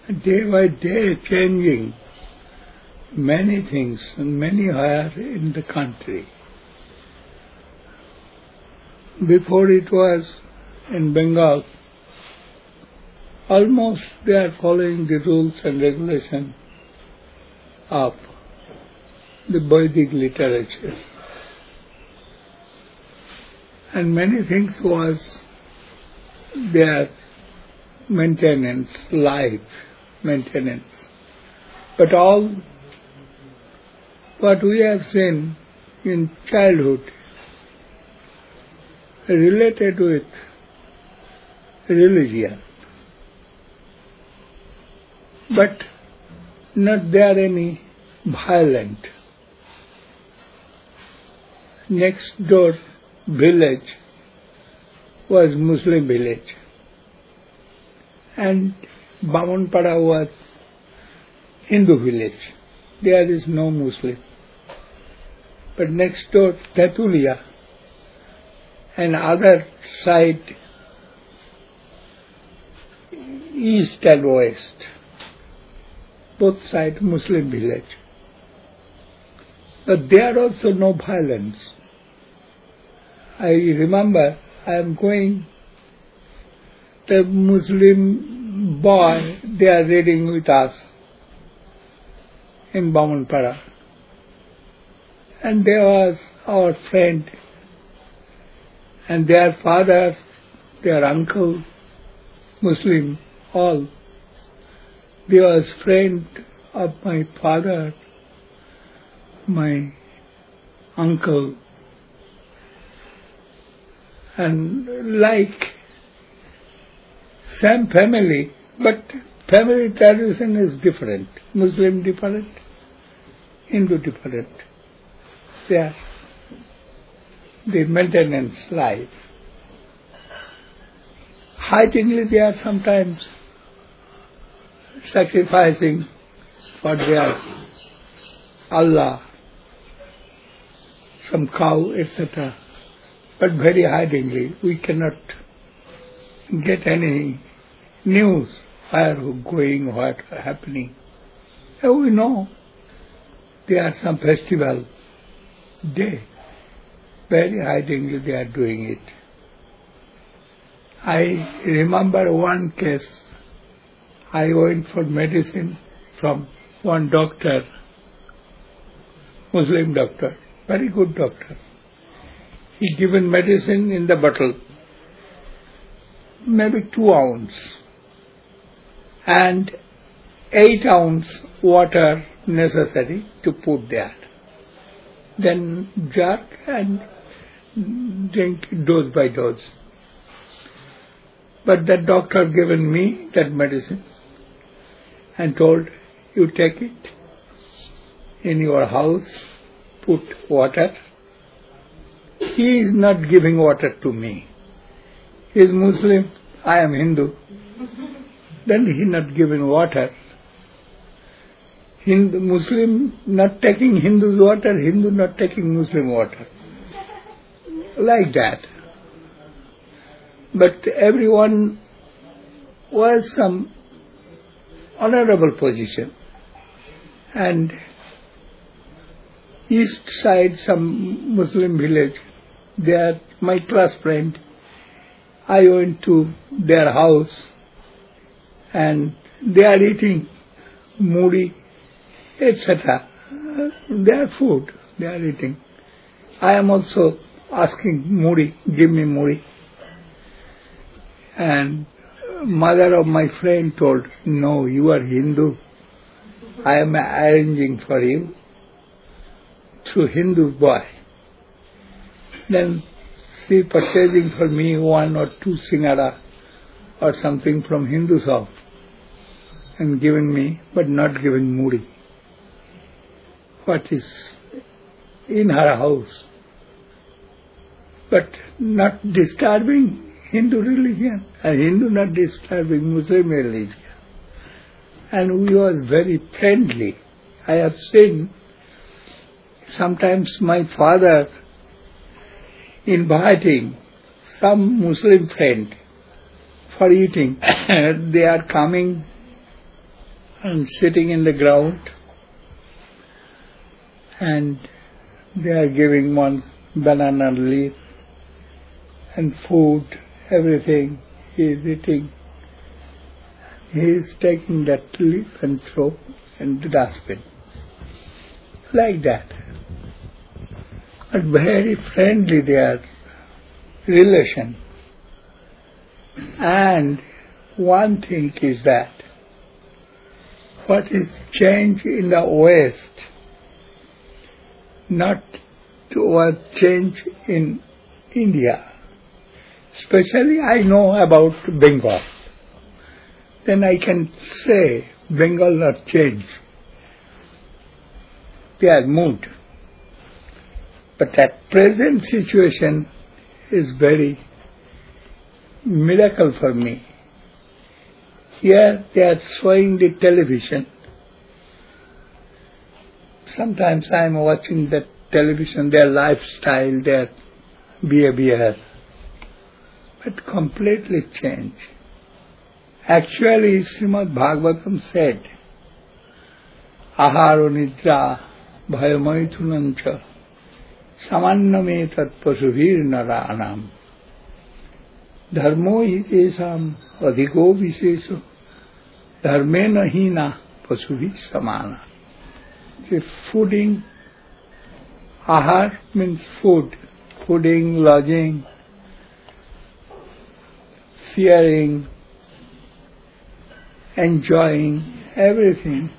day by day changing many things and many higher in the country. Before it was in Bengal, almost they are following the rules and regulations of the Vedic literature. And many things was their maintenance, life maintenance. But all what we have seen in childhood related with religion, but not there any violent. Next door village was Muslim village, and Bamunpada was Hindu village. There is no Muslim. But next door Tetulia and other side east and west, both sides Muslim village. But there also no violence. I remember I am going, the Muslim boy, they are reading with us in Bamunpara. And there was our friend and their father, their uncle, Muslim, all. There was friend of my father, my uncle, and like same family, but family tradition is different. Muslim different, Hindu different. There, the maintenance life. Hidingly they are sometimes sacrificing for their Allah, some cow, etc. But very hidingly. We cannot get any news where going, what happening. And we know there are some festival day. Very hidingly they are doing it. I remember one case. I went for medicine from one doctor, Muslim doctor, very good doctor. He given medicine in the bottle, maybe 2 ounce, and 8 ounce water necessary to put there. Then jerk and drink dose by dose. But the doctor given me that medicine and told, you take it in your house, put water. He is not giving water to me. He is Muslim, I am Hindu. Then he not giving water. Muslim not taking Hindu's water, Hindu not taking Muslim water. Like that. But everyone was some honorable position. And east side some Muslim village, there my class friend, I went to their house and they are eating muri, etc. Their food, they are eating. I am also asking muri, give me muri. And mother of my friend told, no, you are Hindu. I am arranging for you through Hindu boy. Then she purchasing for me 1 or 2 singara or something from Hindu shop and giving me, but not giving muri. What is in her house, but not disturbing Hindu religion, and Hindu not disturbing Muslim religion. And we was very friendly. I have seen sometimes my father inviting some Muslim friend for eating. They are coming and sitting in the ground, and they are giving one banana leaf and food, everything he is eating. He is taking that leaf and throw in the dustbin. Like that. But very friendly their relation. And one thing is that what is change in the West, not what change in India. Especially I know about Bengal. Then I can say Bengal not change their mood. But that present situation is very miracle for me. Here they are showing the television. Sometimes I am watching the television, their lifestyle, their behavior, but completely changed. Actually, Srimad Bhagavatam said, Aharo nidra bhayamaithunancha samanname tat pasubhir naranam dharmo hi tesam adhiko viseso dharmena hina pasubhi samana. The fooding, ahar means food, fooding, lodging, fearing, enjoying everything.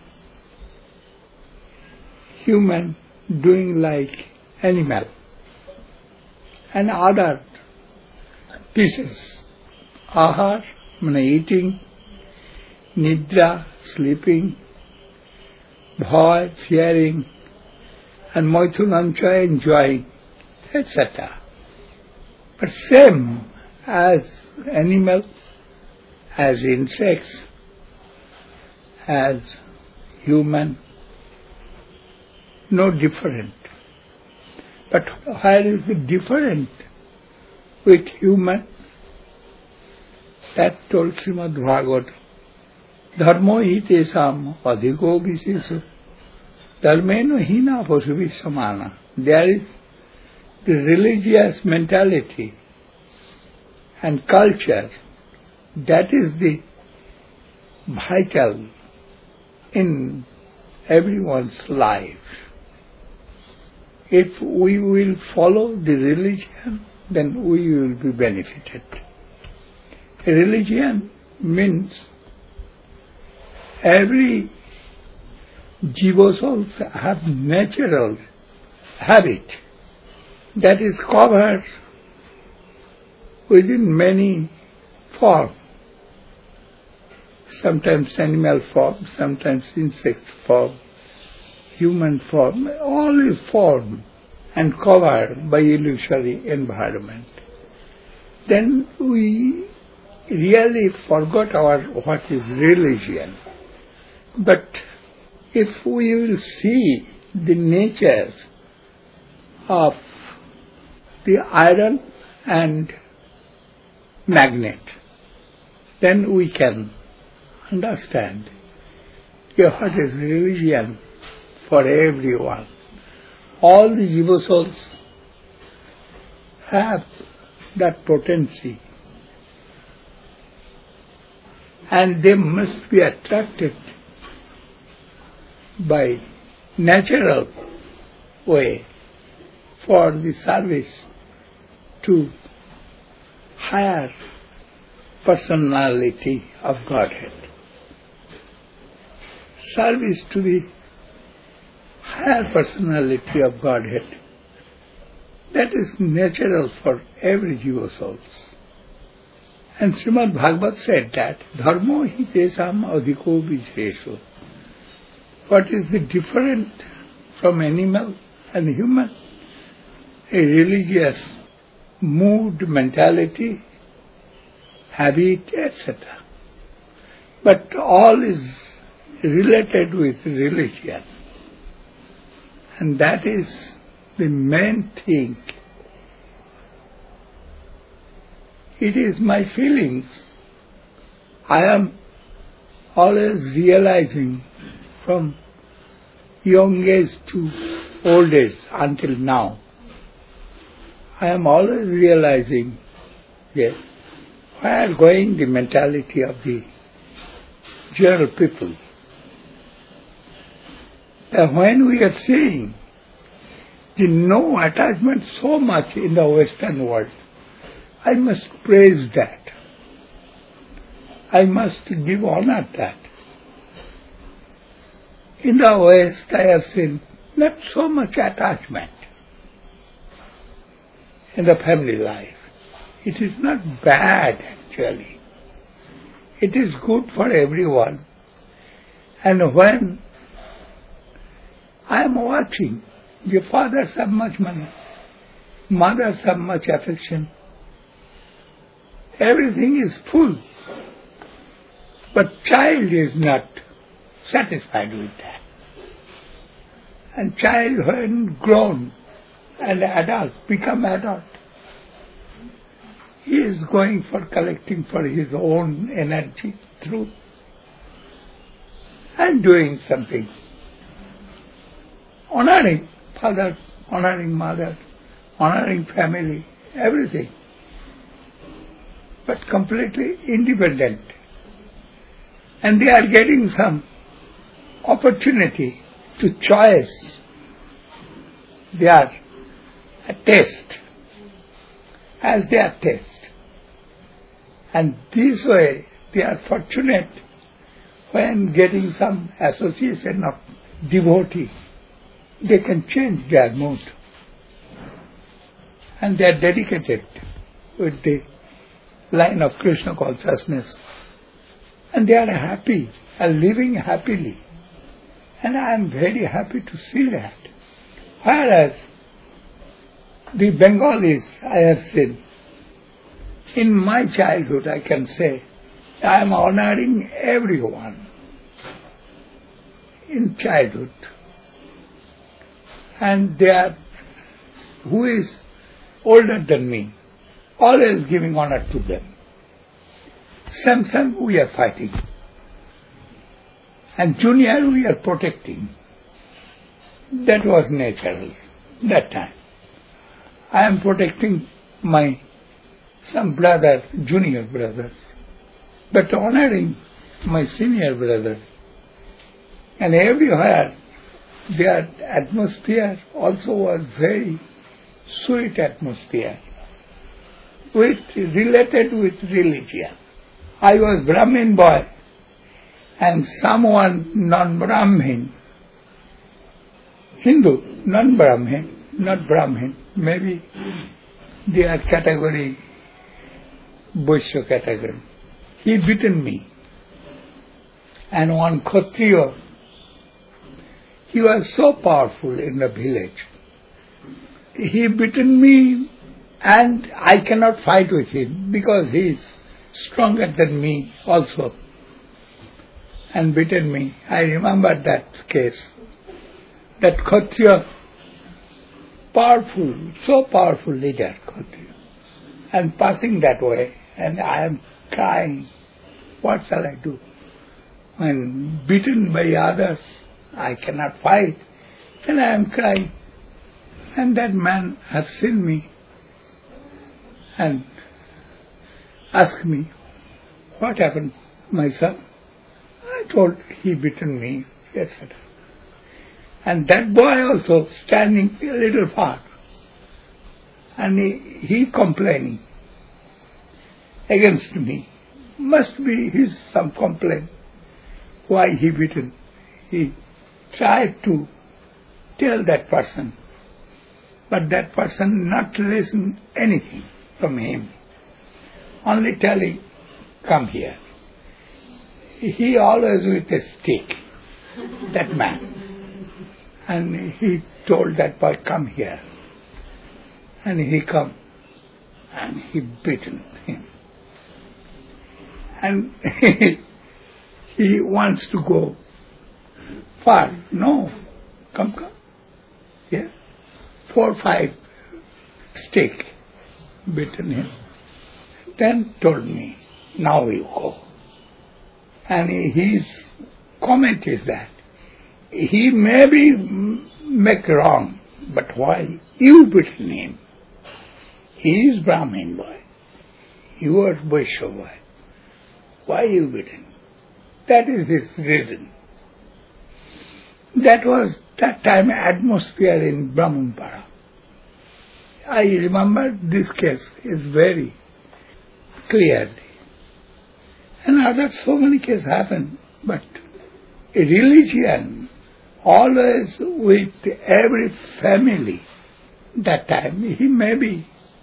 Human doing like animal and other pieces. Ahar means eating, nidra sleeping, bhaya fearing, and maithunancha enjoying, etc. But same as animal, as insects, as human, no different. But where is the different with human? That told Srimad Bhagavatam. Dharmo hi tesam adhiko viseso dharmeno hina pasubhi samana. There is the religious mentality and culture that is the vital in everyone's life. If we will follow the religion, then we will be benefited. Religion means every jiva souls have natural habit that is covered within many forms. Sometimes animal form, sometimes insect form, human form, all is formed and covered by illusory environment. Then we really forgot what is religion. But if we will see the nature of the iron and magnet, then we can understand what is religion for everyone. All the jiva souls have that potency, and they must be attracted by natural way for the service to higher personality of Godhead. Service to the higher personality of Godhead. That is natural for every jiva souls. And Srimad Bhagavat said that dharmo hi tesam adhiko viseso. What is the different from animal and human? A religious mood, mentality, habit, etc. But all is related with religion. And that is the main thing. It is my feelings. I am always realizing from young age to old age until now, I am always realizing that where going the mentality of the general people. That when we are seeing the no attachment so much in the Western world, I must praise that. I must give honor that. In the West I have seen not so much attachment in the family life. It is not bad actually. It is good for everyone. And when I am watching, the fathers have much money, mothers have much affection, everything is full. But child is not satisfied with that. And child when grown and adult, become adult, he is going for collecting for his own energy through and doing something. Honoring father, honoring mother, honoring family, everything. But completely independent. And they are getting some opportunity to choice their taste as their taste. And this way they are fortunate when getting some association of devotee. They can change their mood. And they are dedicated with the line of Krishna consciousness. And they are happy, are living happily. And I am very happy to see that. Whereas the Bengalis I have seen, in my childhood I can say, I am honoring everyone in childhood. And they are, who is older than me, always giving honor to them. Some we are fighting. And junior we are protecting. That was natural, that time. I am protecting my some brother, junior brother, but honoring my senior brother. And everywhere their atmosphere also was very sweet atmosphere, related with religion. I was Brahmin boy, and someone non-Brahmin, Hindu, non-Brahmin, not Brahmin, maybe they are category, Vaishya category. He beaten me. And one Kshatriya, he was so powerful in the village. He beaten me and I cannot fight with him because he is stronger than me also. And beaten me. I remember that case. That Kshatriya, powerful, so powerful leader, Kshatriya. And passing that way, and I am crying. What shall I do? When beaten by others, I cannot fight. And I am crying. And that man has seen me and asked me, what happened, my son? I told he beaten me, etc. And that boy also standing a little far. And he complaining against me. Must be his some complaint. Why he beaten? He tried to tell that person. But that person not listen anything from him. Only telling, come here. He always with a stick, that man. And he told that boy, come here. And he come. And he beaten him. And he wants to go far. No, come. Yeah. 4 or 5 stick beaten him. Then told me, now you go. And his comment is that he maybe make wrong, but why you beaten him? He is Brahmin boy. You are Vaishya boy. Why you beaten? That is his reason. That was that time atmosphere in Brahmanpara. I remember this case is very clearly. And other so many cases happen, but a religion always with every family that time. He may be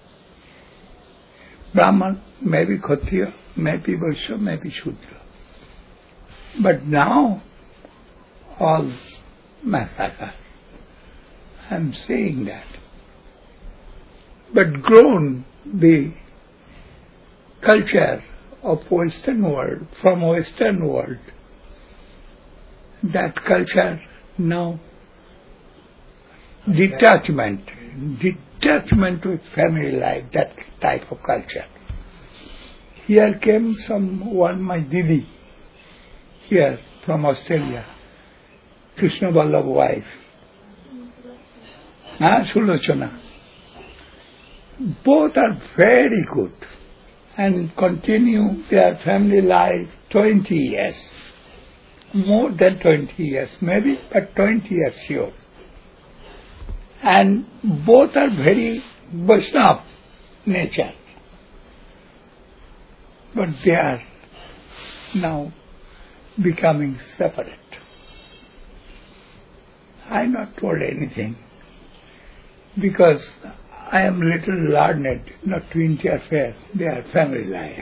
Brahman, maybe Kshatriya, maybe Vaishya, maybe Shudra. But now all massacre. I am saying that. But grown the culture of Western world, from Western world, that culture now detachment with family life, that type of culture. Here came someone, my Didi, here from Australia, Krishna Vallabh's wife, Sulochana. Both are very good and continue their family life 20 years. More than 20 years, maybe, but 20 years sure. And both are very Vaishnava nature. But they are now becoming separate. I am not told anything because I am little learned not to interfere their family life.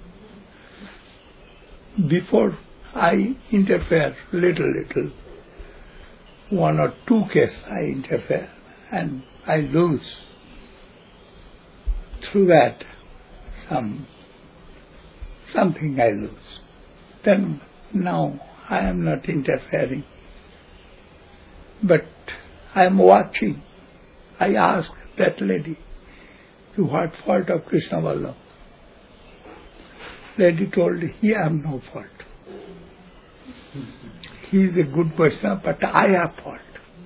Before I interfere little, one or two cases I interfere and I lose. Through that, something I lose. Then now I am not interfering. But I am watching. I ask that lady, to what fault of Krishna Vallabha? Lady told, he have no fault. He is a good Vaishnava, but I have fault.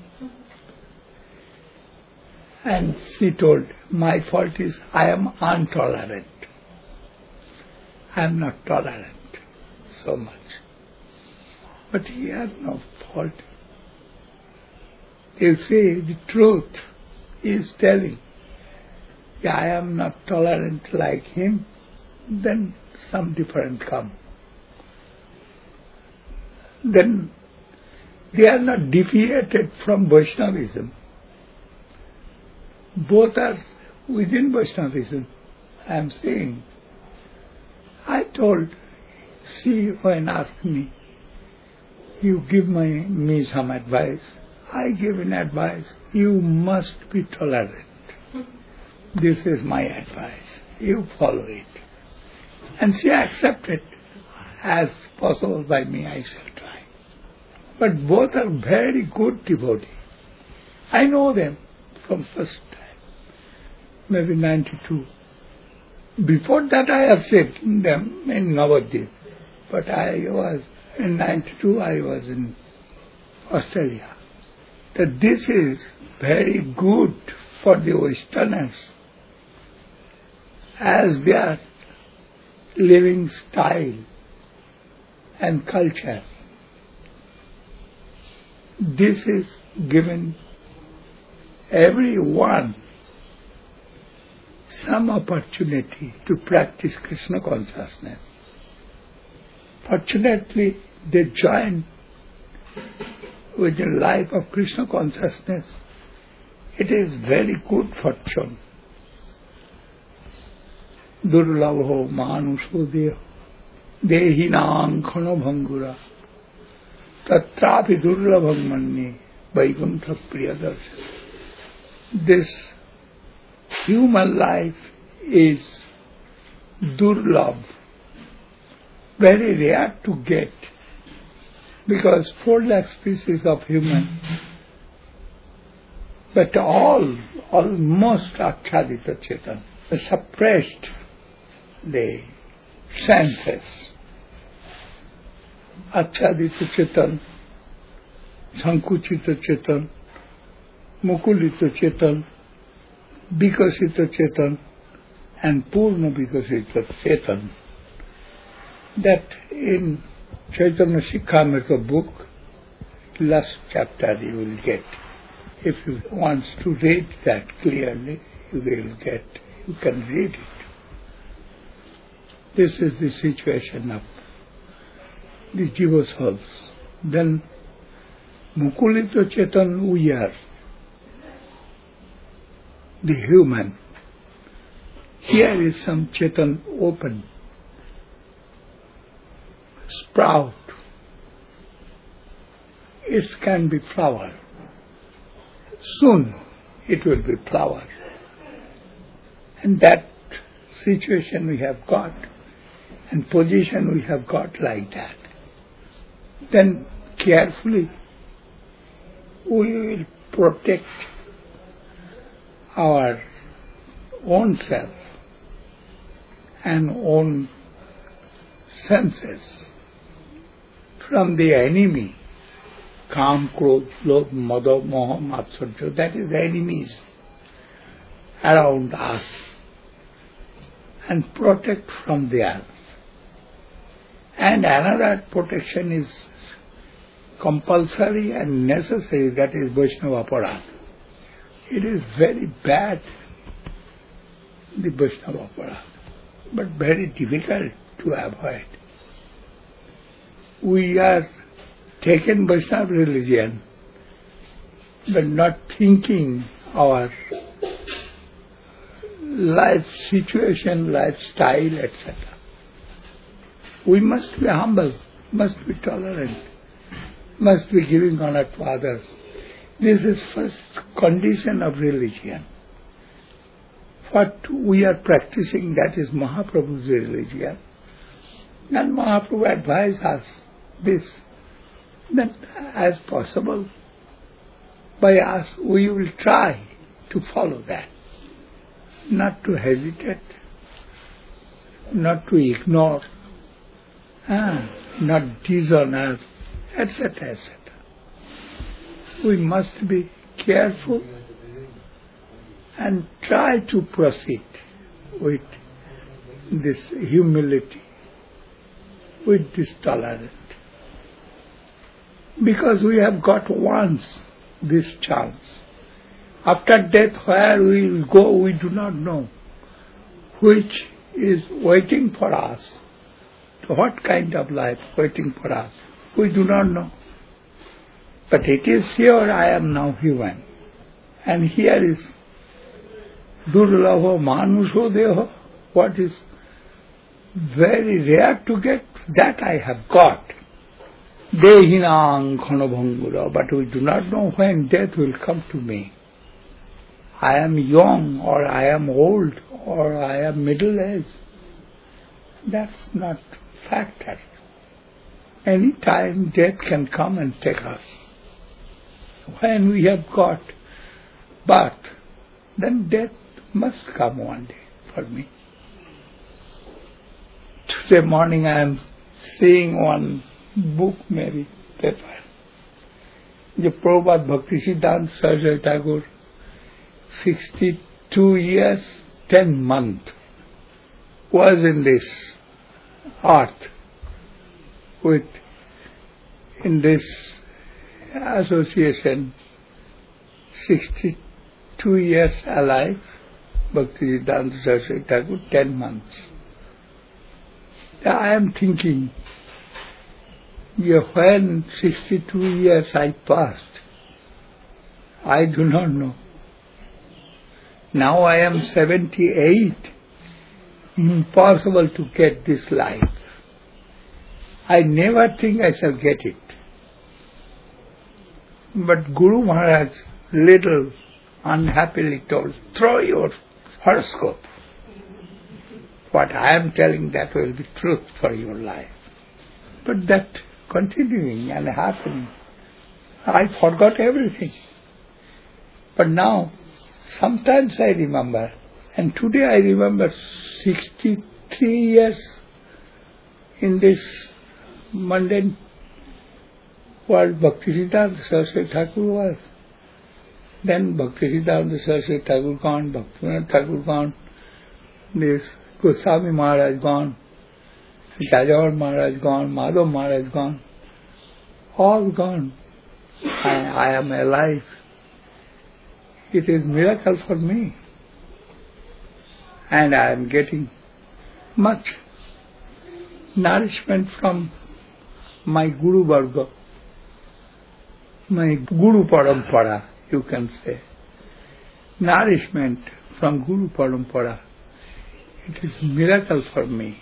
And she told, my fault is I am intolerant. I am not tolerant so much. But he has no fault. You see, the truth is telling, I am not tolerant like him, then some different come. Then they are not deviated from Vaishnavism. Both are within Vaishnavism. I am saying. I told, she when asked me, you give me some advice. I give an advice, you must be tolerant. This is my advice. You follow it. And she accepted as possible by me, I shall try. But both are very good devotees. I know them from first time, maybe 92. Before that I have seen them in Navadvip. But in 92 I was in Australia. That this is very good for the Westerners as their living style and culture. This is given everyone some opportunity to practice Krishna consciousness. Fortunately, they join with the life of Krishna consciousness. It is very good fortune. Durlabho manusho deho dehinam khano bhangura tatrapi durlabham manne vaikuntha priyadarshan. This human life is durlabh, very rare to get, because 4 lakh species of human, but almost achadita chetan, suppressed the senses. Achadita Chetan, Sankuchita Chetan, Mukulita Chetan, Vikasita Chetan, and Purna Vikasita Chetan. That in Chaitanya Shikhamrita book, last chapter you will get. If you want to read that clearly, you can read it. This is the situation of the Jiva souls. Then Mukulita Chetan we are, the human. Here is some Chetan open, sprout. It can be flower. Soon it will be flower. And that situation we have got, and position we have got like that. Then carefully we will protect our own self and own senses from the enemy, Kam, Krodh, Lobh, Madha, Moha, Matsarya, that is enemies around us, and protect from there. And another protection is compulsory and necessary, that is Vaishnava Aparadha. It is very bad, the Vaishnava Aparadha, but very difficult to avoid. We are taken Vaishnava religion, but not thinking our life situation, lifestyle, etc. We must be humble, must be tolerant, must be giving honor to others. This is first condition of religion. What we are practicing, that is Mahaprabhu's religion. And Mahaprabhu advised us this, that as possible, by us we will try to follow that. Not to hesitate, not to ignore, not dishonor, etc., etc. We must be careful and try to proceed with this humility, with this tolerance. Because we have got once this chance. After death, where we will go, we do not know. Which is waiting for us. What kind of life waiting for us? We do not know. But it is here I am now human. And here is Durlabha Manusho Deha. What is very rare to get, that I have got. Dehinang Khanabhangura. But we do not know when death will come to me. I am young, or I am old, or I am middle-aged. That's not factor. Any time death can come and take us. When we have got birth, then death must come one day for me. Today morning I am seeing one book, maybe paper. The Prabhupada Bhaktisiddhanta Saraswati Thakur, 62 years, 10 months, was in this earth, in this association, 62 years alive, Bhaktisiddhanta Saraswati Thakur, 10 months. I am thinking, when 62 years I passed, I do not know. Now I am 78, impossible to get this life. I never think I shall get it. But Guru Maharaj little unhappily told, throw your horoscope. What I am telling, that will be truth for your life. But that continuing and happening, I forgot everything. But now, sometimes I remember, and today I remember 63 years in this mundane what Bhaktisiddhanta Saraswati Thakur was. Then Bhaktisiddhanta Saraswati Thakur gone, Bhaktivinoda Thakur gone, this Goswami Maharaj gone, Jajavar Maharaj gone, Madhav Maharaj gone, all gone. I am alive. It is miracle for me. And I am getting much nourishment from my Guru Varga, my Guru Parampara, you can say. Nourishment from Guru Parampara. It is miracle for me.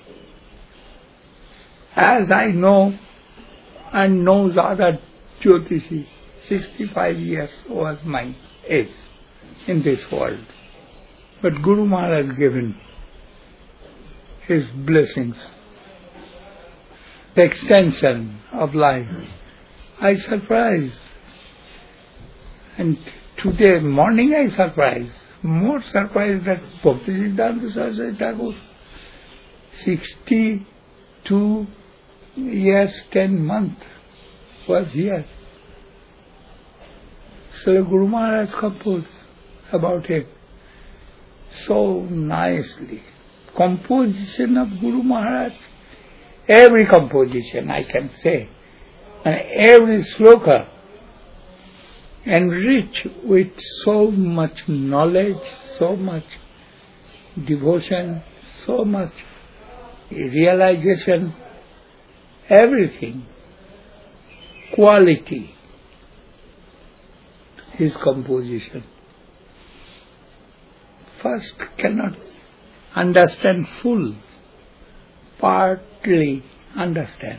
As I know and knows other Jyotishi, 65 years was my age in this world. But Guru Maharaj given his blessings, the extension of life. I surprised. And today morning I surprised. More surprised that Bhaktisiddhanta Saraswati Thakur, 62 years, 10 months was here. So Guru Maharaj composed about him so nicely. Composition of Guru Maharaj, every composition I can say, and every sloka enriched with so much knowledge, so much devotion, so much realization, everything, quality, his composition. First cannot understand full, partly understand.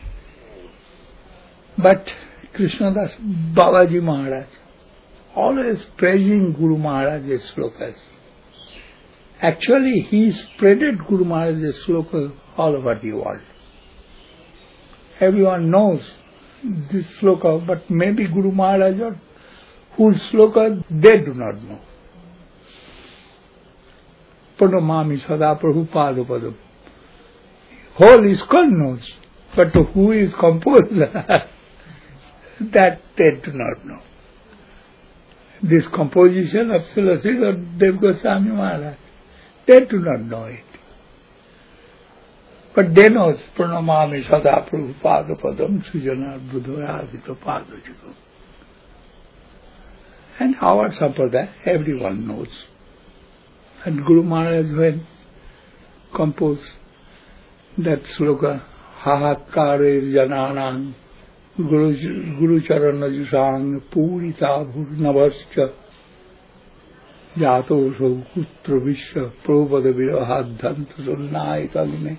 But Krishnadas Babaji Maharaj, always praising Guru Maharaj's slokas. Actually, he spreaded Guru Maharaj's sloka all over the world. Everyone knows this sloka, but maybe Guru Maharaj or whose sloka they do not know. Pranamami Sada Prabhupada Padam. Whole ISKCON knows, but who is composed, that they do not know. This composition of Srila Dev Goswami Maharaj, they do not know it. But they know Pranamami Sada Prabhupada Padam Sujana Buddhayadita Padajikam. And our Sampradaya, everyone knows. And Guru Maharaj when composed that sloka, Hahakare Jananang Guru Charanajusang Purita Bhurnavascha Jato So Kutra Vishya Prabhupada Virahadhanta Sunnai Kalime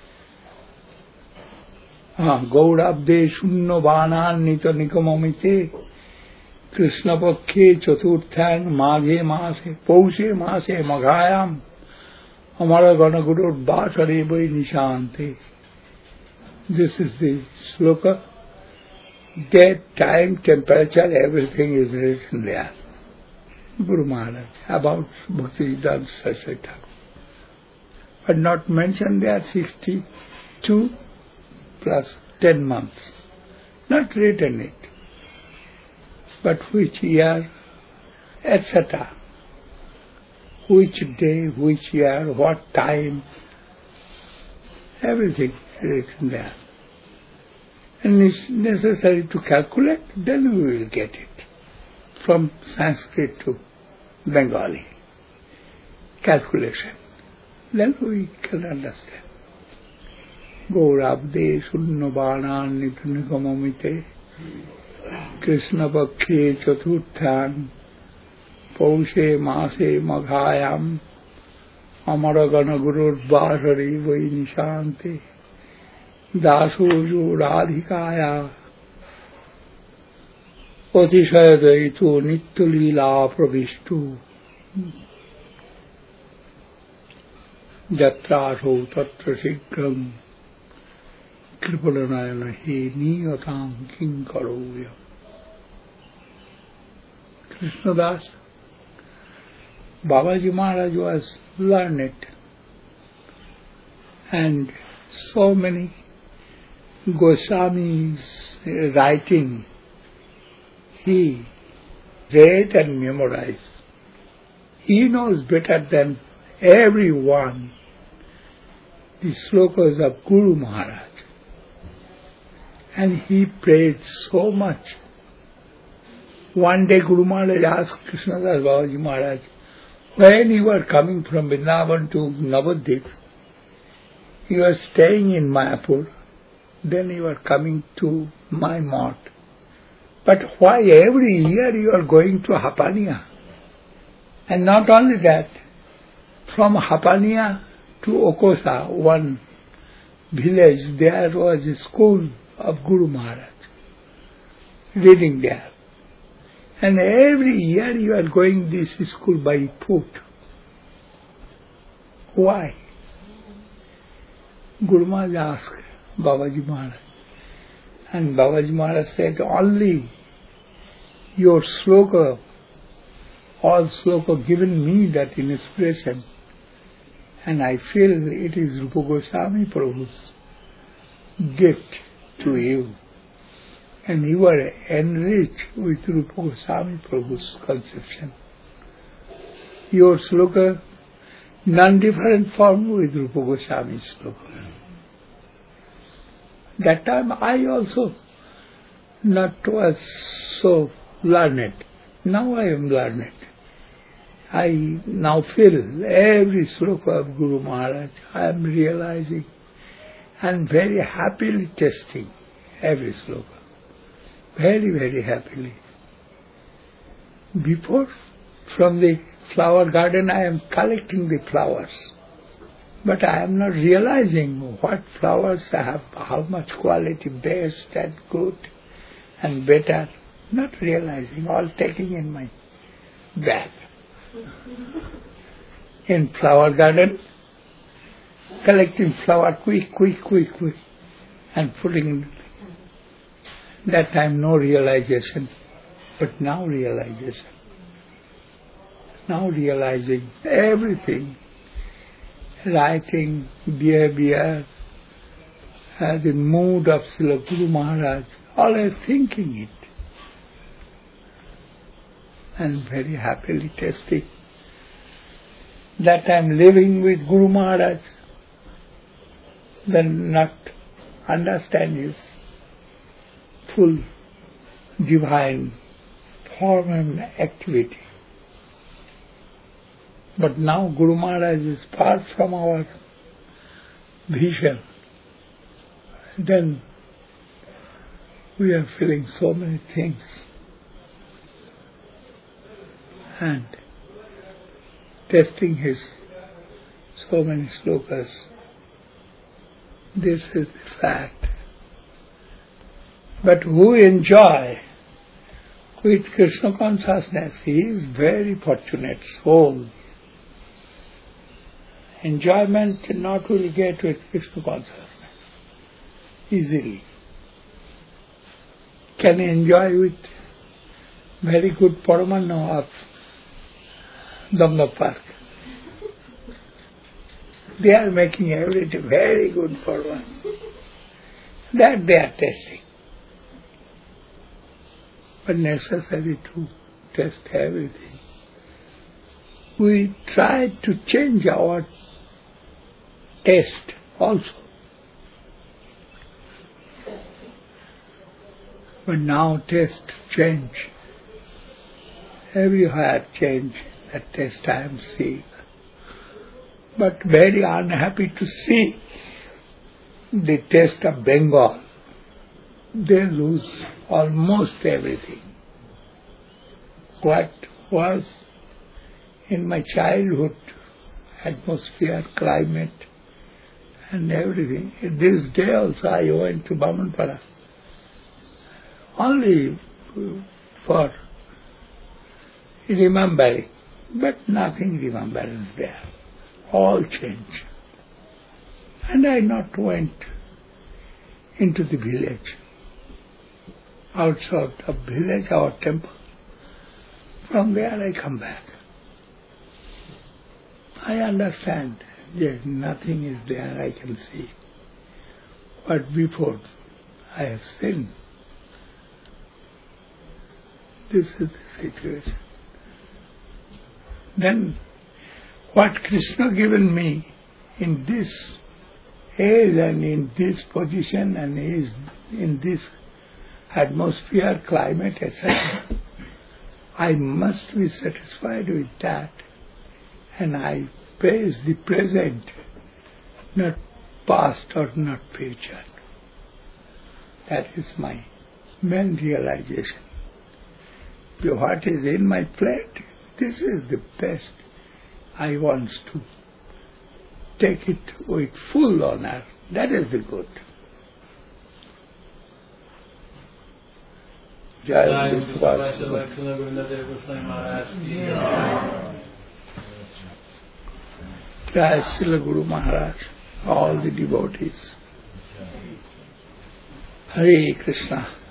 Gaurabde Shunno Banan Nita Nikamamite Krishna Pakkhe Chaturthang Maghe Maase Paushe Maase Maghayam Amara Ganaguru Bhasare Vai Nishante. This is the sloka. Date, time, temperature, everything is written there. Guru Maharaj about Bhaktisiddhanta Saraswati Thakur. But not mentioned there 62 plus 10 months. Not written it. But which year, etc. Which day, which year, what time, everything written there. And it's necessary to calculate, then we will get it. From Sanskrit to Bengali. Calculation. Then we can understand. Gaurabde Sunnabanan Nitanikamamite Krishna Pakkhe Chaturthang Paushe Maase Maghayam Amaragana Gurur Bhasari Vai Nishante Dasojo Radhikaya Atishayadaitu Nityalila Pravishtu Jatraso Tatra Sigram Kripalanayana He Niyatam Kinkaroya. Krishnadas Babaji Maharaj was learned and so many Goswami's writing, he read and memorized. He knows better than everyone the slokas of Guru Maharaj. And he prayed so much. One day Guru Maharaj asked Krishnadas Babaji Maharaj, when you were coming from Vrindavan to Navadvip, you were staying in Mayapur, then you are coming to my mart. But why every year you are going to Hapania? And not only that, from Hapania to Okosa, one village, there was a school of Guru Maharaj, reading there. And every year you are going this school by foot. Why? Guru Maharaj asked Babaji Maharaj. And Babaji Maharaj said, only your sloka, all sloka given me that inspiration. And I feel it is Rupa Goswami Prabhu's gift to you. And you are enriched with Rupa Goswami Prabhu's conception. Your sloka, non-different form with Rupa Goswami's sloka. That time I also not was so learned. Now I am learned. I now feel every sloka of Guru Maharaj. I am realizing and very happily testing every sloka. Very, very happily. Before, from the flower garden, I am collecting the flowers. But I am not realizing what flowers have, how much quality, best and good and better. Not realizing, all taking in my bag. In flower garden, collecting flower quick, and putting in. That time no realization, but now realization. Now realizing everything, writing, behavior, the mood of Srila Guru Maharaj, always thinking it. And very happily testing. That time living with Guru Maharaj, then not understand his full divine form and activity. But now Guru Maharaj is far from our vision. Then we are feeling so many things. And testing his so many slokas. This is the fact. But who enjoy with Krishna consciousness, he is very fortunate soul. Enjoyment not will get with Krishna consciousness easily. Can enjoy with very good Paramanna of Damda Park. They are making everything very good Paramanna. That they are testing. But necessary to test everything. We try to change our taste also. But now taste change. Everywhere change. That taste I am seeing. But very unhappy to see the taste of Bengal. They lose almost everything. What was in my childhood, atmosphere, climate, and everything. This day also I went to Bamanpara. Only for remembering, but nothing remembrance there. All change. And I not went into the village. Outside of village, our temple. From there I come back. I understand. Yes, nothing is there I can see. But before, I have sinned. This is the situation. Then what Krishna given me in this age and in this position and in this atmosphere, climate, etc., I must be satisfied with that. And I praise the present, not past or not future. That is my main realization. What is in my plate, this is the best. I want to take it with full honor. That is the good. Jai Srila Guru Maharaj, all the devotees. Hare Krishna.